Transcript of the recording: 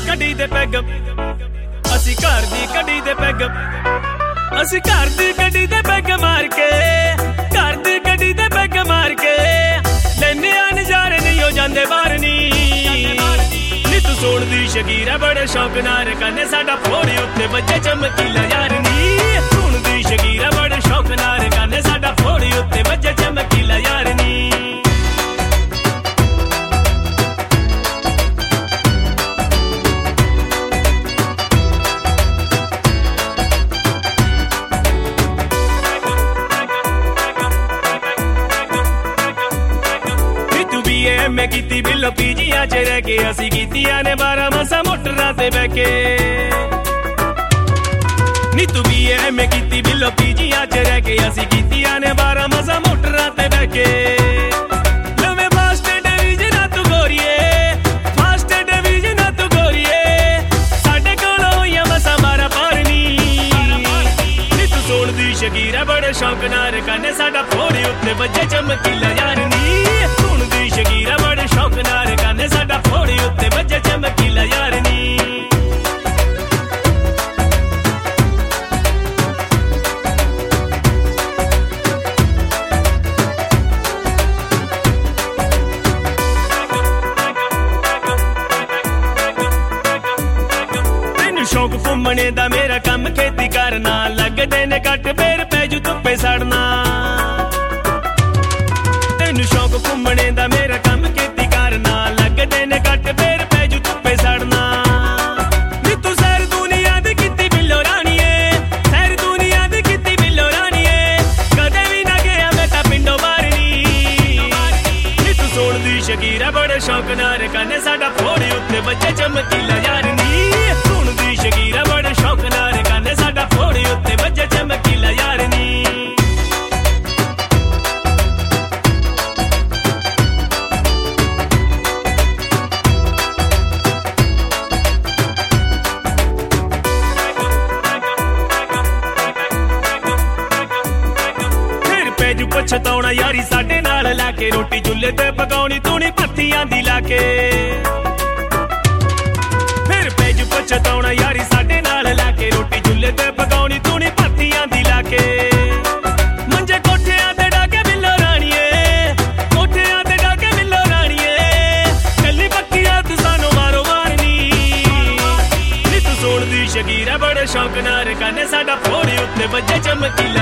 कड़ी दे पैग असी घर दी कड़ी दे पैग असी घर दी कड़ी दे पैग मार के घर दी कड़ी दे पैग मार के लेने आ नजारे नहीं हो जांदे बाहर नी तू सोण दी शकीर है बड़े शौक नाल कन्ने साडा फोड़ी उत्ते बजे चमकीला यार नी सोण दी शकीर है बड़े शौक नाल कन्ने साडा फोड़ी उत्ते बजे चमकीला यार नी मैं कीती बिलो पीजिया च रह के असी कीतियां ने 12 मसा मोटरां ते बह के नी तू भी मैं कीती बिलो पीजिया च रह के असी कीतियां ने 12 मसा मोटरां ते बह के नवे फास्ट डिवीजन तू गोरीए फास्ट डिवीजन तू गोरीए साडे कोल होइया मसा मारा पारनी नी तू सोण दी शकीर है बड़े शौक नाल कन्ने साडा फोड़ी उत्ते बजे चमकीला यार नी सोण दी शकीर है बड़े शौक नाल कन्ने साडा फोड़ी उत्ते बजे चमकीला यार नी शौक घूमने दा मेरा कम खेती करना लगदे ने कट बेर पैजू धुप्पे सड़ना तेनू शौक घूमने दा मेरा कम खेती करना लगदे ने कट बेर पैजू धुप्पे सड़ना नी तू सैर दुनिया दी कीती बिल्लो राणीए सैर दुनिया दी कीती बिल्लो राणीए कदे भी ना गया मैं तां पिंडों बाहर नी तू सोण दी शकीर है बड़े शौक नाल कन्ने साडा फोड़ी उत्ते बजे चमकीला यार नी सोण दी शकीर है बड़े शौक नाल कन्ने साडा फोड़ी उत्ते बजे चमकीला यार नी पछताउणा यारी साडे नाल लाके रोटी चुल्हे ते पकाउणी तूनी पत्तियां दी लाके फिर पेज पछताउणा यारी साडे नाल लाके रोटी चुल्हे ते पकाउणी तूनी पत्तियां दी लाके मंजे कोठियां ते डाके बिल्लो राणीए कोठियां ते डाके बिल्लो राणीए कल्ली पक्कियां तू सानू मारो मारनी नी तू सोण दी शकीर है बड़े शौक नाल कन्ने साडा फोड़ी उत्ते बजे चमकीला